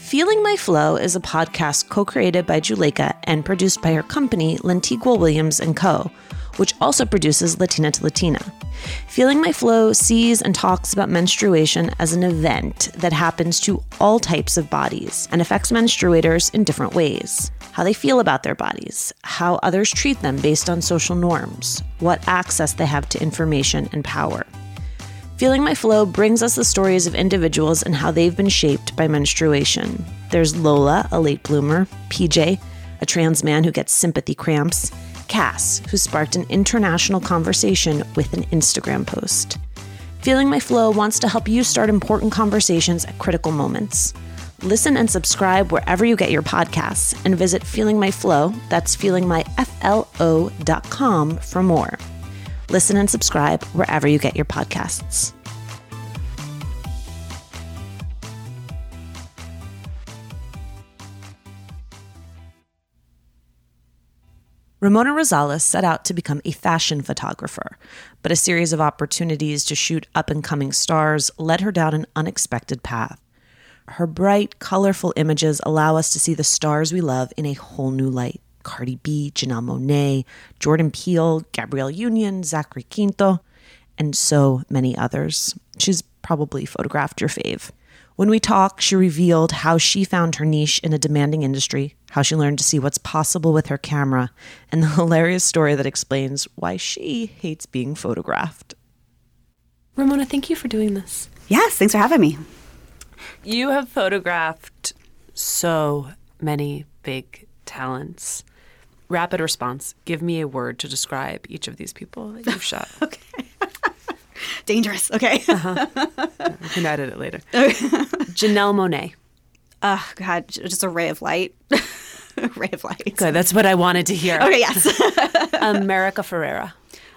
Feeling My Flow is a podcast co-created by Juleka and produced by her company, Lantigua Williams & Co., which also produces Latina to Latina. Feeling My Flow sees and talks about menstruation as an event that happens to all types of bodies and affects menstruators in different ways. How they feel about their bodies, how others treat them based on social norms, what access they have to information and power. Feeling My Flow brings us the stories of individuals and how they've been shaped by menstruation. There's Lola, a late bloomer, PJ, a trans man who gets sympathy cramps, Cass, who sparked an international conversation with an Instagram post. Feeling My Flow wants to help you start important conversations at critical moments. Listen and subscribe wherever you get your podcasts and visit Feeling My Flow, that's feelingmyflo.com for more. Listen and subscribe wherever you get your podcasts. Ramona Rosales set out to become a fashion photographer, but a series of opportunities to shoot up-and-coming stars led her down an unexpected path. Her bright, colorful images allow us to see the stars we love in a whole new light. Cardi B, Janelle Monáe, Jordan Peele, Gabrielle Union, Zachary Quinto, and so many others. She's probably photographed your fave. When we talk, she revealed how she found her niche in a demanding industry, how she learned to see what's possible with her camera, and the hilarious story that explains why she hates being photographed. Ramona, thank you for doing this. Yes, thanks for having me. You have photographed so many big talents. Rapid response. Give me a word to describe each of these people that you've shot. Okay. Dangerous. Okay. We can edit it later. Janelle Monáe. Oh, God. Just a ray of light. A ray of light. Good. That's what I wanted to hear. Okay, yes. America Ferrera.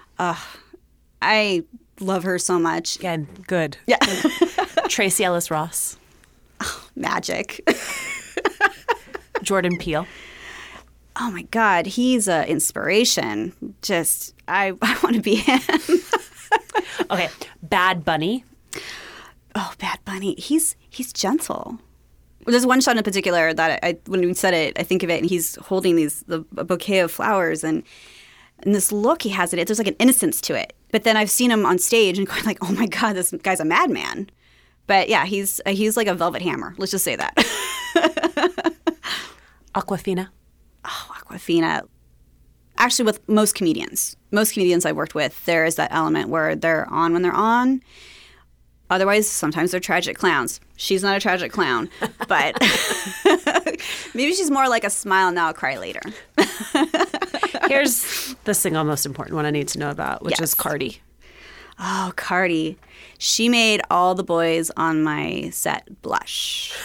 I love her so much. Again, good. Yeah. Tracy Ellis Ross. Oh, magic. Jordan Peele. Oh, my God. He's an inspiration. Just, I want to be him. Okay. Bad Bunny. Oh, Bad Bunny. He's gentle. There's one shot in particular that I when we said it, I think of it, and he's holding a bouquet of flowers, and this look he has in it, there's like an innocence to it. But then I've seen him on stage and going like, oh my God, this guy's a madman. But yeah, he's like a velvet hammer. Let's just say that. Awkwafina. Oh, Awkwafina. Actually, with most comedians I worked with, there is that element where they're on when they're on. Otherwise, sometimes they're tragic clowns. She's not a tragic clown, but maybe she's more like a smile now, cry later. Here's the single most important one I need to know about, which is Cardi. Oh, Cardi. She made all the boys on my set blush.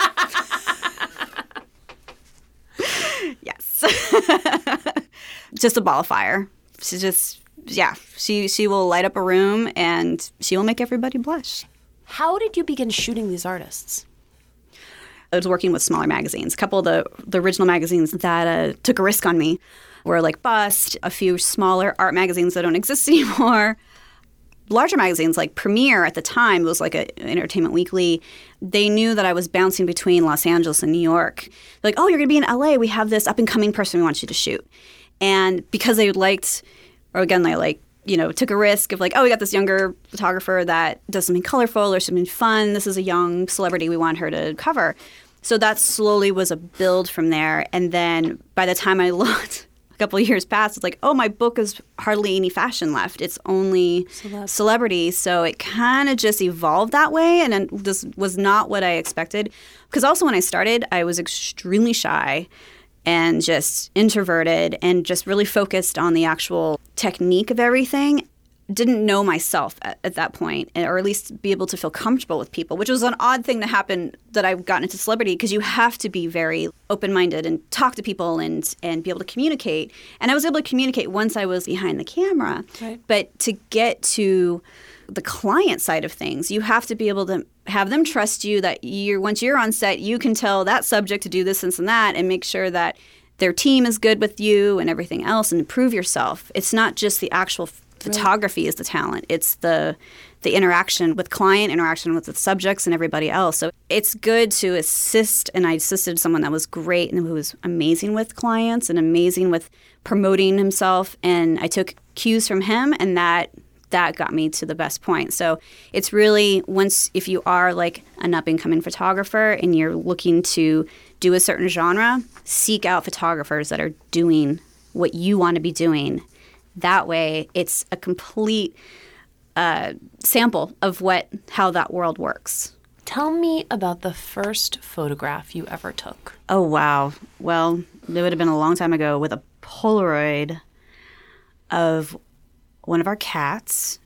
Yes. Just a ball of fire. She's just, she will light up a room and she will make everybody blush. How did you begin shooting these artists? I was working with smaller magazines. A couple of the original magazines that took a risk on me were like Bust, a few smaller art magazines that don't exist anymore. Larger magazines like Premiere at the time, it was like an Entertainment Weekly, they knew that I was bouncing between Los Angeles and New York. They're like, oh, you're going to be in LA. We have this up-and-coming person we want you to shoot. And because they liked, or again, they took a risk of like, oh, we got this younger photographer that does something colorful or something fun. This is a young celebrity we want her to cover. So that slowly was a build from there. And then by the time I looked, a couple of years passed, it's like, oh, my book is hardly any fashion left. It's only celebrity. So it kind of just evolved that way. And this was not what I expected. Because also when I started, I was extremely shy and just introverted and just really focused on the actual technique of everything. Didn't know myself at that point, or at least be able to feel comfortable with people, which was an odd thing to happen that I've gotten into celebrity, because you have to be very open-minded and talk to people and be able to communicate. And I was able to communicate once I was behind the camera. Right. But to get to the client side of things, you have to be able to have them trust you that once you're on set, you can tell that subject to do this and that and make sure that their team is good with you and everything else and improve yourself. It's not just the actual photography is the talent. It's the the interaction with client, interaction with the subjects and everybody else. So it's good to assist, and I assisted someone that was great and who was amazing with clients and amazing with promoting himself. And I took cues from him, and that got me to the best point. So it's really, if you are like an up-and-coming photographer and you're looking to do a certain genre, seek out photographers that are doing what you want to be doing. That way, it's a complete sample of how that world works. Tell me about the first photograph you ever took. Oh, wow. Well, it would have been a long time ago with a Polaroid of one of our cats.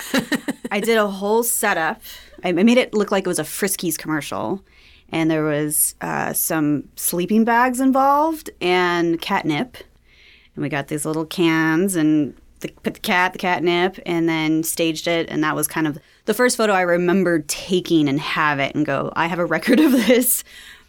I did a whole setup. I made it look like it was a Friskies commercial. And there was some sleeping bags involved and catnip. And we got these little cans and put the catnip, and then staged it. And that was kind of the first photo I remembered taking and have it and go, I have a record of this,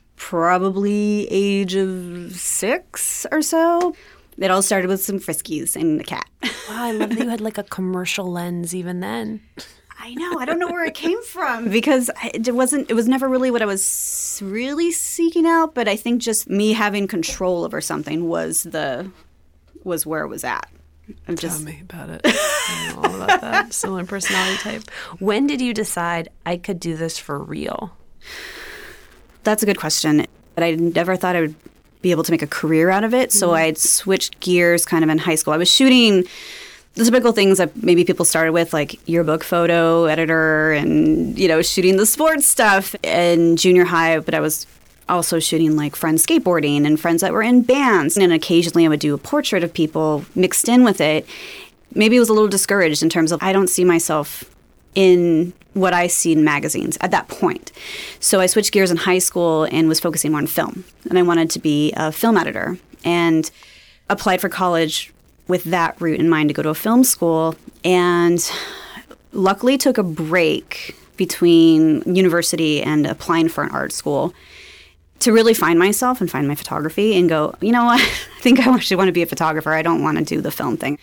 probably age of 6 or so. It all started with some Friskies and a cat. Wow, I love that you had like a commercial lens even then. I know. I don't know where it came from because it was never really what I was really seeking out. But I think just me having control over something was where it was at. Tell me about it. I know all about that. Similar personality type. When did you decide I could do this for real? That's a good question. But I never thought I would be able to make a career out of it. So I had switched gears kind of in high school. I was shooting the typical things that maybe people started with, like yearbook photo editor and, shooting the sports stuff in junior high. But I was also shooting like friends skateboarding and friends that were in bands. And occasionally I would do a portrait of people mixed in with it. Maybe it was a little discouraged in terms of I don't see myself in what I see in magazines at that point. So I switched gears in high school and was focusing more on film. And I wanted to be a film editor and applied for college with that route in mind to go to a film school. And luckily took a break between university and applying for an art school to really find myself and find my photography and go, you know what, I think I actually want to be a photographer. I don't want to do the film thing.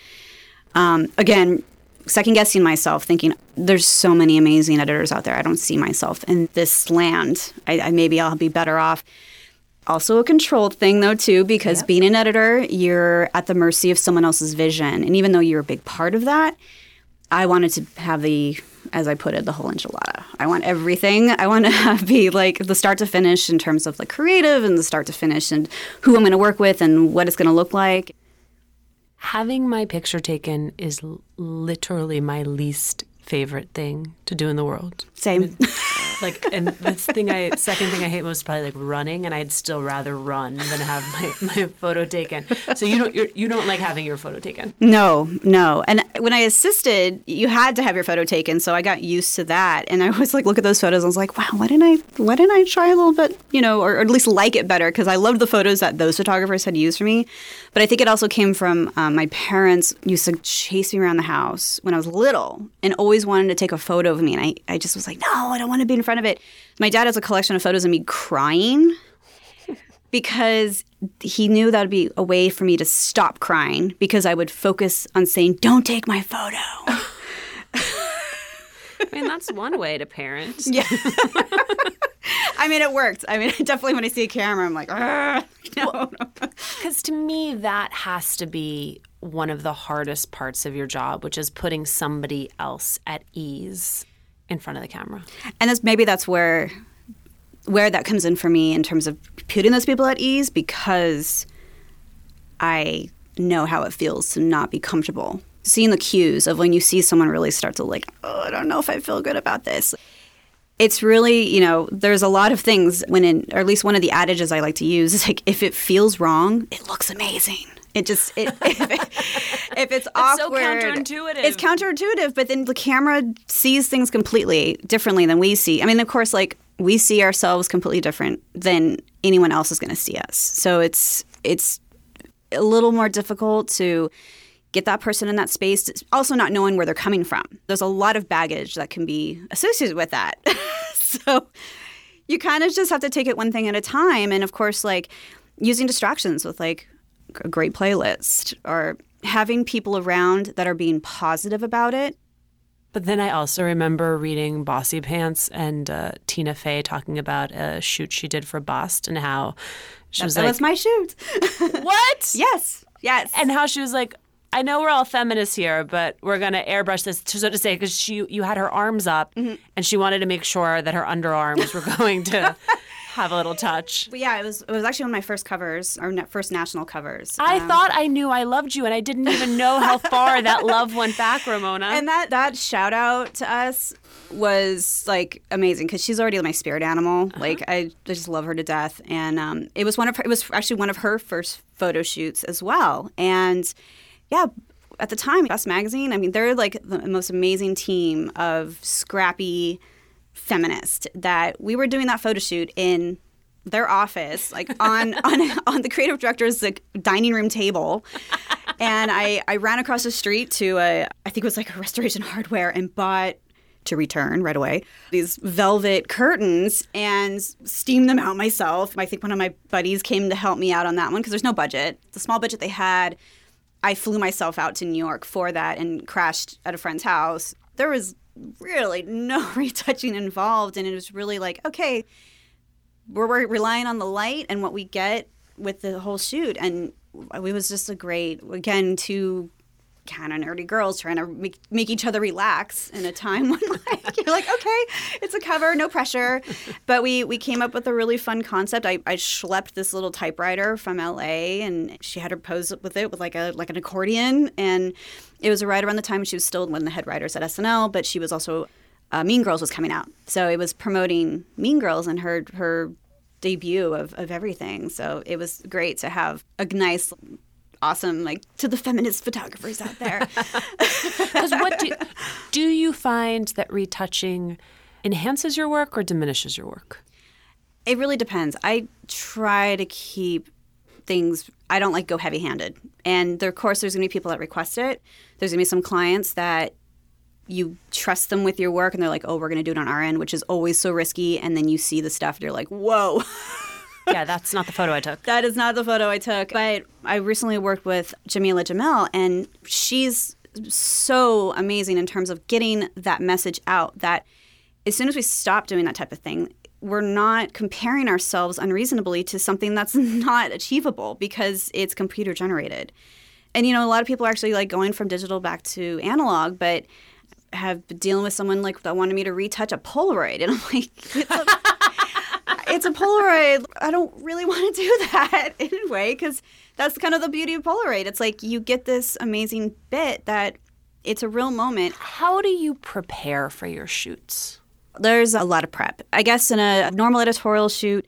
Again, second-guessing myself, thinking there's so many amazing editors out there. I don't see myself in this land. Maybe I'll be better off. Also a controlled thing, though, too, because being an editor, you're at the mercy of someone else's vision. And even though you're a big part of that, I wanted to have as I put it, the whole enchilada. I want everything. I want to be like the start to finish in terms of like creative and the start to finish and who I'm going to work with and what it's going to look like. Having my picture taken is literally my least favorite thing to do in the world. Same. And the second thing I hate most is probably like running, and I'd still rather run than have my photo taken. So you don't like having your photo taken? No. And when I assisted, you had to have your photo taken, so I got used to that. And I was like, look at those photos. I was like, wow, why didn't I try a little bit, or at least like it better? Because I loved the photos that those photographers had used for me. But I think it also came from my parents used to chase me around the house when I was little and always wanted to take a photo of me. And I just was like, no, I don't want to be in front of it. My dad has a collection of photos of me crying because he knew that would be a way for me to stop crying because I would focus on saying, don't take my photo. I mean, that's one way to parent. Yeah. I mean, it worked. I mean, definitely when I see a camera, I'm like, no. Because to me, that has to be one of the hardest parts of your job, which is putting somebody else at ease in front of the camera. And maybe that's where that comes in for me in terms of putting those people at ease, because I know how it feels to not be comfortable. Seeing the cues of when you see someone really start to like, oh, I don't know if I feel good about this. It's really, there's a lot of things or at least one of the adages I like to use is like, if it feels wrong, it looks amazing. If it's awkward. So counterintuitive. It's counterintuitive, but then the camera sees things completely differently than we see. I mean, of course, like we see ourselves completely different than anyone else is going to see us. So it's a little more difficult to get that person in that space, also not knowing where they're coming from. There's a lot of baggage that can be associated with that. So you kind of just have to take it one thing at a time. And of course, like using distractions with like a great playlist or having people around that are being positive about it But then I also remember reading Bossy Pants and Tina Fey talking about a shoot she did for Bust and how she was that like, was my shoot. what? Yes. And how she was like, I know we're all feminists here, but we're going to airbrush this, so to say, because you had her arms up and she wanted to make sure that her underarms were going to have a little touch. But yeah, it was actually one of my first covers, or first national covers. I thought I knew I loved you, and I didn't even know how far that love went back, Ramona. And that shout out to us was like amazing because she's already my spirit animal. Like I just love her to death, and it was actually one of her first photo shoots as well. And yeah, at the time, Bust Magazine, I mean, they're like the most amazing team of scrappy feminists that we were doing that photo shoot in their office, like on the creative director's like dining room table. And I ran across the street to I think it was like a Restoration Hardware, and bought, to return right away, these velvet curtains and steamed them out myself. I think one of my buddies came to help me out on that one because there's no budget. The small budget they had, I flew myself out to New York for that and crashed at a friend's house. There was really no retouching involved, and it was really like, okay, we're relying on the light and what we get with the whole shoot. And it was just a great, again, two kind of nerdy girls trying to make each other relax in a time when like, you're like, okay, it's a cover, no pressure. But we came up with a really fun concept. I schlepped this little typewriter from LA, and she had her pose with it with like an accordion. And it was right around the time she was still one of the head writers at SNL, but she was also Mean Girls was coming out. So it was promoting Mean Girls and her debut of everything. So it was great to have a nice, awesome, like, to the feminist photographers out there. Because do you find that retouching enhances your work or diminishes your work? It really depends. I try to keep things, I don't like go heavy-handed. And of course, there's going to be people that request it. There's going to be some clients that you trust them with your work, and they're like, oh, we're going to do it on our end, which is always so risky. And then you see the stuff, and you're like, whoa. Yeah, that's not the photo I took. That is not the photo I took. But I recently worked with Jamila Jamil, and she's so amazing in terms of getting that message out, that as soon as we stop doing that type of thing, we're not comparing ourselves unreasonably to something that's not achievable because it's computer generated. And, you know, a lot of people are actually like going from digital back to analog, but have been dealing with someone like that wanted me to retouch a Polaroid. And I'm like, it's a Polaroid. I don't really want to do that anyway, because that's kind of the beauty of Polaroid. It's like you get this amazing bit that it's a real moment. How do you prepare for your shoots? There's a lot of prep. I guess in a normal editorial shoot,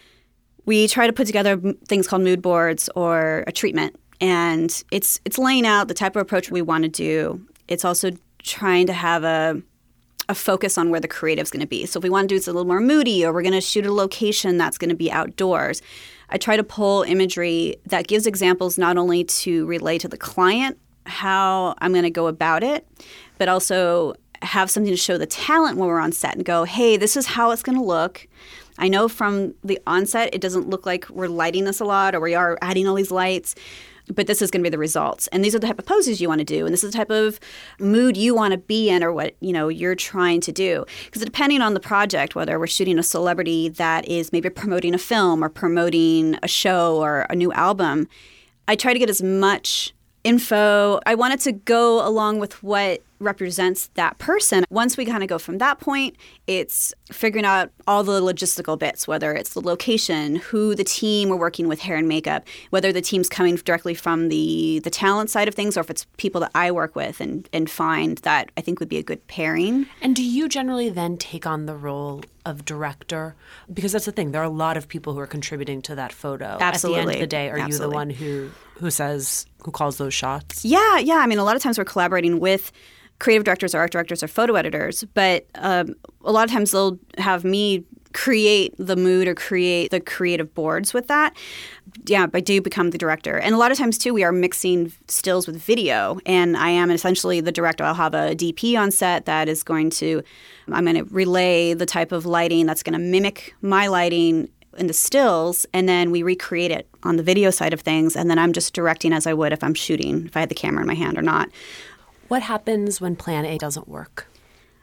we try to put together things called mood boards or a treatment. And it's laying out the type of approach we want to do. It's also trying to have a focus on where the creative's going to be. So if we want to do it's a little more moody, or we're going to shoot a location that's going to be outdoors, I try to pull imagery that gives examples not only to relate to the client, how I'm going to go about it, but also have something to show the talent when we're on set and go, hey, this is how it's going to look. I know from the onset it doesn't look like we're lighting this a lot or we are adding all these lights, but this is going to be the results. And these are the type of poses you want to do. And this is the type of mood you want to be in or what, you know, you're trying to do. Because depending on the project, whether we're shooting a celebrity that is maybe promoting a film or promoting a show or a new album, I try to get as much info. I want it to go along with what represents that person. Once we kind of go from that point, it's figuring out all the logistical bits, whether it's the location, who the team we're working with, hair and makeup, whether the team's coming directly from the talent side of things or if it's people that I work with and find that I think would be a good pairing. And do you generally then take on the role of director? Because that's the thing. There are a lot of people who are contributing to that photo. Absolutely. At the end of the day, are Absolutely. you the one who calls those shots? Yeah. I mean, a lot of times we're collaborating with creative directors or art directors or photo editors, but a lot of times they'll have me create the mood or create the creative boards with that. Yeah, I do become the director. And a lot of times, too, we are mixing stills with video, and I am essentially the director. I'll have a DP on set that is I'm going to relay the type of lighting that's going to mimic my lighting in the stills, and then we recreate it on the video side of things, and then I'm just directing as I would if I'm shooting, if I had the camera in my hand or not. What happens when plan A doesn't work?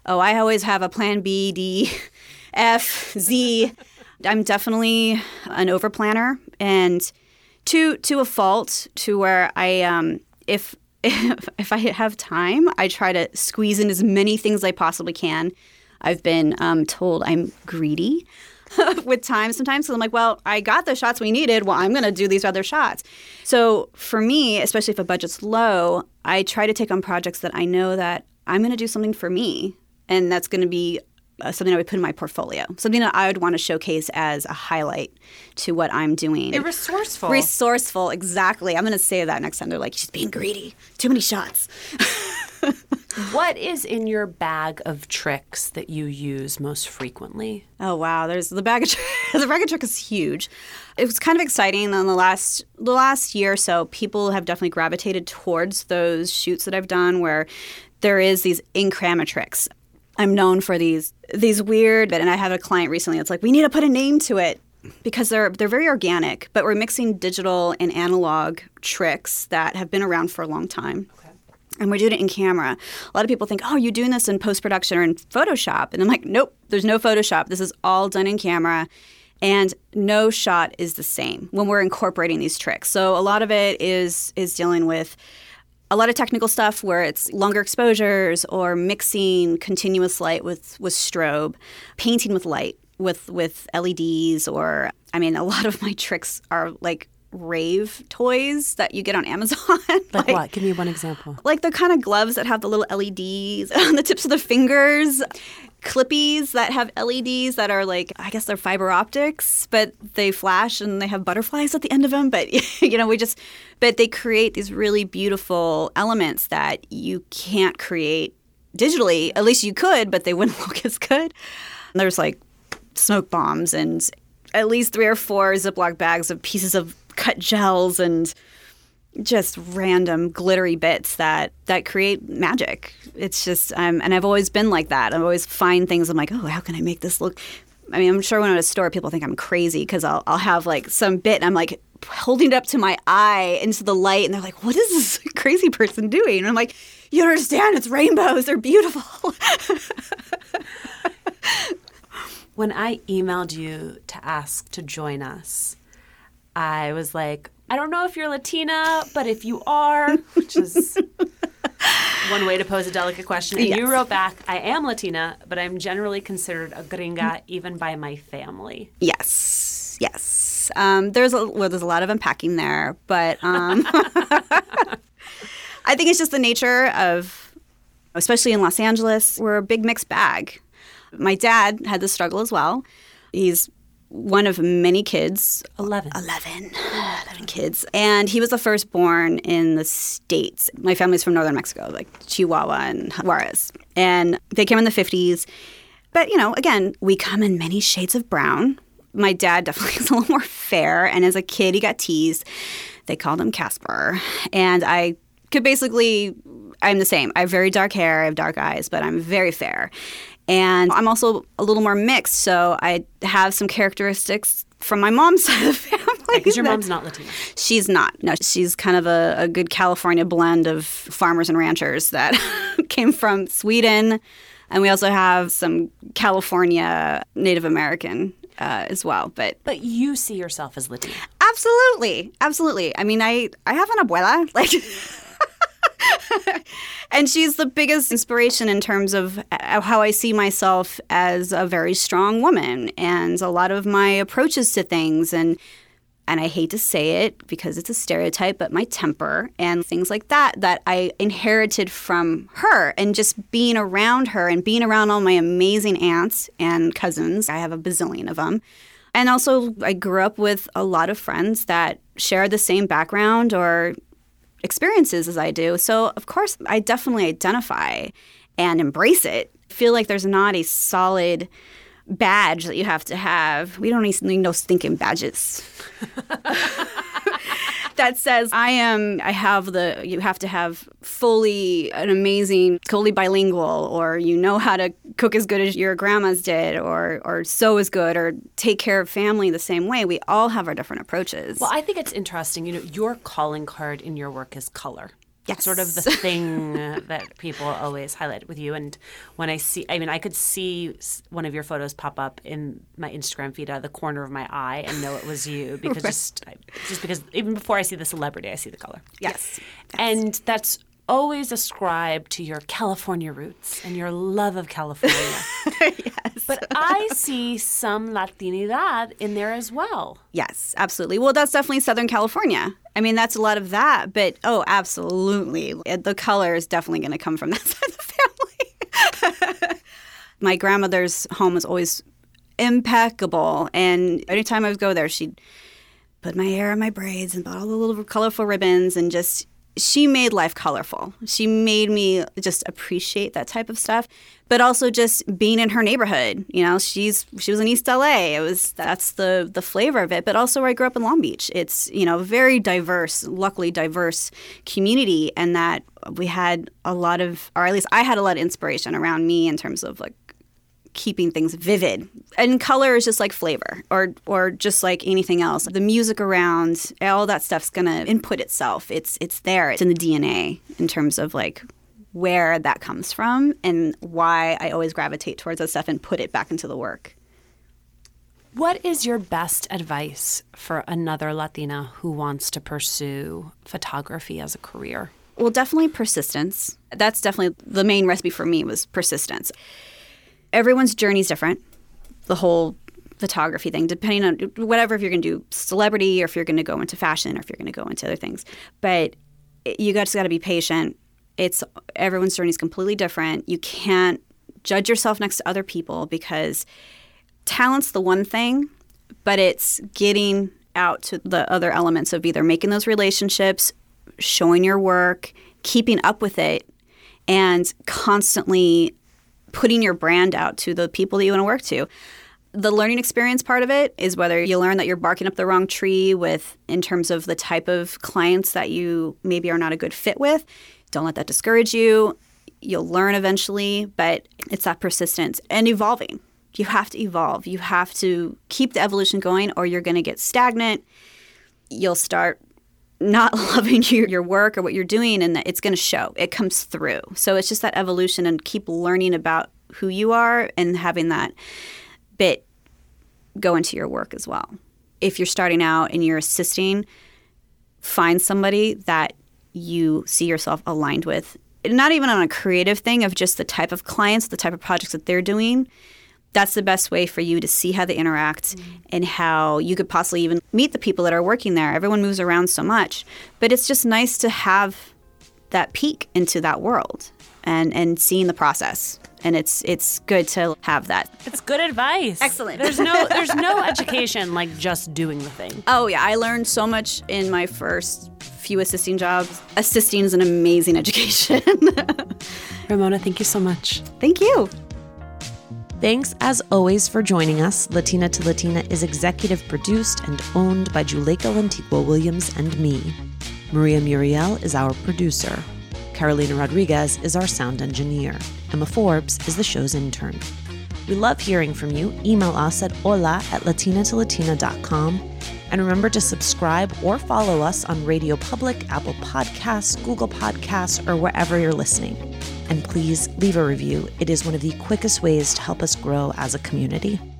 oh, I always have a plan B, D, F, Z. I'm definitely an over planner, and to a fault, to where I if I have time, I try to squeeze in as many things as I possibly can. I've been told I'm greedy with time sometimes. So I'm like, well, I got the shots we needed. Well, I'm going to do these other shots. So for me, especially if a budget's low, I try to take on projects that I know that I'm going to do something for me. And that's going to be something I would put in my portfolio, something that I would want to showcase as a highlight to what I'm doing. Resourceful. Resourceful, exactly. I'm going to say that next time. They're like, she's being greedy. Too many shots. What is in your bag of tricks that you use most frequently? Oh, wow. There's the bag of the bag of tricks is huge. It was kind of exciting in the last year or so. People have definitely gravitated towards those shoots that I've done where there is these in-camera tricks. I'm known for these weird, and I had a client recently that's like, we need to put a name to it because they're very organic, but we're mixing digital and analog tricks that have been around for a long time. Okay. And we're doing it in camera. A lot of people think, oh, you're doing this in post-production or in Photoshop. And I'm like, nope, there's no Photoshop. This is all done in camera. And no shot is the same when we're incorporating these tricks. So a lot of it is dealing with a lot of technical stuff where it's longer exposures or mixing continuous light with strobe, painting with light with LEDs, or, I mean, a lot of my tricks are like rave toys that you get on Amazon. Like what? Give me one example. Like the kind of gloves that have the little LEDs on the tips of the fingers. Clippies that have LEDs that are like, I guess they're fiber optics, but they flash and they have butterflies at the end of them. But, but they create these really beautiful elements that you can't create digitally. At least you could, but they wouldn't look as good. And there's like smoke bombs and at least 3 or 4 Ziploc bags of pieces of cut gels and just random glittery bits that create magic. It's just, and I've always been like that. I always find things, I'm like, oh, how can I make this look? I mean, I'm sure when I'm at a store, people think I'm crazy because I'll have like some bit and I'm like holding it up to my eye into the light and they're like, what is this crazy person doing? And I'm like, you don't understand, it's rainbows, they're beautiful. When I emailed you to ask to join us, I was like, I don't know if you're Latina, but if you are, which is one way to pose a delicate question. And you wrote back, I am Latina, but I'm generally considered a gringa even by my family. Yes. There's a lot of unpacking there, but I think it's just the nature of, especially in Los Angeles, we're a big mixed bag. My dad had this struggle as well. He's one of many kids. 11 kids. And he was the firstborn in the States. My family's from northern Mexico, like Chihuahua and Juarez. And they came in the 50s. But, again, we come in many shades of brown. My dad definitely is a little more fair. And as a kid, he got teased. They called him Casper. And I'm the same. I have very dark hair. I have dark eyes, but I'm very fair. And I'm also a little more mixed, so I have some characteristics from my mom's side of the family. Because your mom's not Latina. She's not. No, she's kind of a good California blend of farmers and ranchers that came from Sweden. And we also have some California Native American as well. But you see yourself as Latina. Absolutely. I mean, I have an abuela. Like... And she's the biggest inspiration in terms of how I see myself as a very strong woman and a lot of my approaches to things. And I hate to say it because it's a stereotype, but my temper and things like that I inherited from her, and just being around her and being around all my amazing aunts and cousins. I have a bazillion of them. And also I grew up with a lot of friends that share the same background or experiences as I do. So, of course, I definitely identify and embrace it. I feel like there's not a solid badge that you have to have. We don't need no stinking badges. That says you have to have fully an amazing, totally bilingual, or you know how to cook as good as your grandmas did, or sew as good, or take care of family the same way. We all have our different approaches. Well, I think it's interesting. Your calling card in your work is color. Yes. Sort of the thing that people always highlight with you. And when I could see one of your photos pop up in my Instagram feed out of the corner of my eye and know it was you because just because even before I see the celebrity, I see the color. Yes. And that's always ascribed to your California roots and your love of California. Yes. But I see some Latinidad in there as well. Yes, absolutely. Well, that's definitely Southern California. I mean, that's a lot of that. But, absolutely. The color is definitely going to come from that side of the family. My grandmother's home was always impeccable. And anytime I would go there, she'd put my hair in my braids and bought all the little colorful ribbons and just... She made life colorful. She made me just appreciate that type of stuff, but also just being in her neighborhood. You know, she was in East LA. That's the flavor of it. But also, where I grew up in Long Beach, it's very diverse, luckily diverse community, and that we had a lot of, or at least I had a lot of inspiration around me in terms of like keeping things vivid. And color is just like flavor or just like anything else. The music around, all that stuff's going to input itself. It's there. It's in the DNA in terms of like where that comes from and why I always gravitate towards that stuff and put it back into the work. What is your best advice for another Latina who wants to pursue photography as a career? Well, definitely persistence. That's definitely the main recipe for me was persistence. Everyone's journey is different, the whole photography thing, depending on whatever, if you're going to do celebrity or if you're going to go into fashion or if you're going to go into other things. But you just got to be patient. Everyone's journey is completely different. You can't judge yourself next to other people because talent's the one thing, but it's getting out to the other elements of either making those relationships, showing your work, keeping up with it, and constantly putting your brand out to the people that you want to work to. The learning experience part of it is whether you learn that you're barking up the wrong tree in terms of the type of clients that you maybe are not a good fit with. Don't let that discourage you. You'll learn eventually, but it's that persistence and evolving. You have to evolve. You have to keep the evolution going or you're going to get stagnant. You'll start not loving your work or what you're doing, and it's going to show. It comes through. So it's just that evolution and keep learning about who you are and having that bit go into your work as well. If you're starting out and you're assisting, find somebody that you see yourself aligned with. Not even on a creative thing of just the type of clients, the type of projects that they're doing. That's the best way for you to see how they interact and how you could possibly even meet the people that are working there. Everyone moves around so much. But it's just nice to have that peek into that world and seeing the process. And it's good to have that. It's good advice. Excellent. There's no education like just doing the thing. Oh, yeah. I learned so much in my first few assisting jobs. Assisting is an amazing education. Ramona, thank you so much. Thank you. Thanks, as always, for joining us. Latina to Latina is executive produced and owned by Juleyka Lantigua Williams and me. Maria Muriel is our producer. Carolina Rodriguez is our sound engineer. Emma Forbes is the show's intern. We love hearing from you. Email us at hola@latinatolatina.com. And remember to subscribe or follow us on Radio Public, Apple Podcasts, Google Podcasts, or wherever you're listening. And please leave a review. It is one of the quickest ways to help us grow as a community.